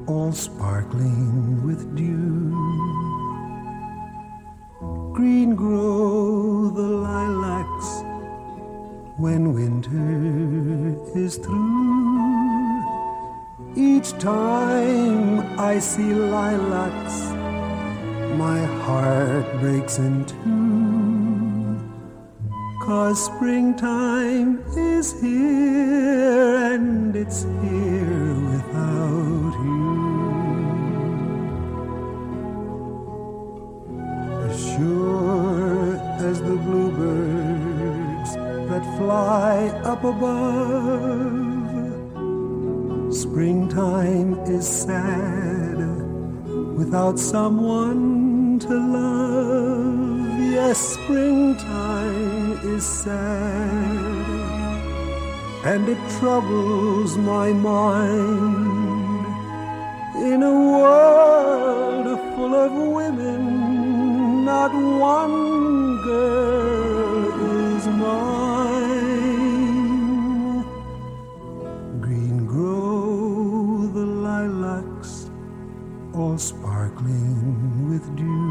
all sparkling with dew. Green grow the lilacs when winter is through. Each time I see lilacs, my heart breaks in two. 'Cause springtime is here, and it's here without you. As sure as the bluebirds that fly up above, springtime is sad without someone to love. Yes, springtime is sad, and it troubles my mind. In a world full of women, not one girl is mine. Green grow the lilacs, all sparkling with dew.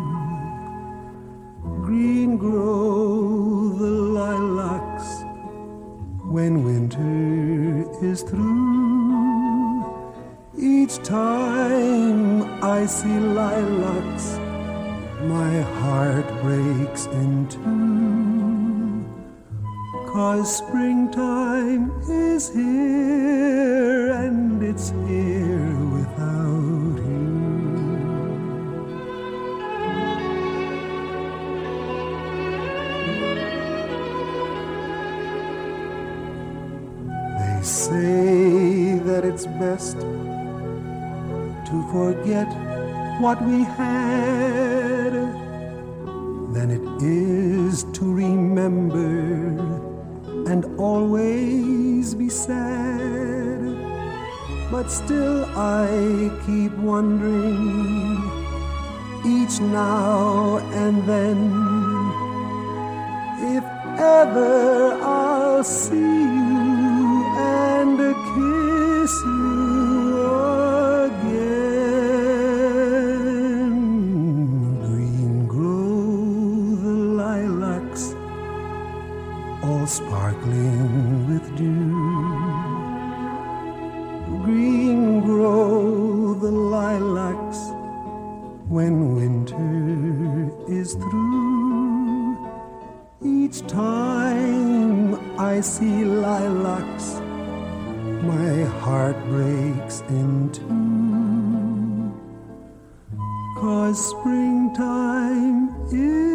Green grow the lilacs when winter is through. Each time I see lilacs, my heart breaks in two. 'Cause springtime is here, and it's here without you. They say that it's best to forget what we had than it is to remember and always be sad. But still I keep wondering each now and then if ever I'll see you and kiss you again. Green grow the lilacs, all sparkling with dew. Green grow the lilacs when winter is through. Each time I see lilacs, my heart breaks in two. 'Cause springtime is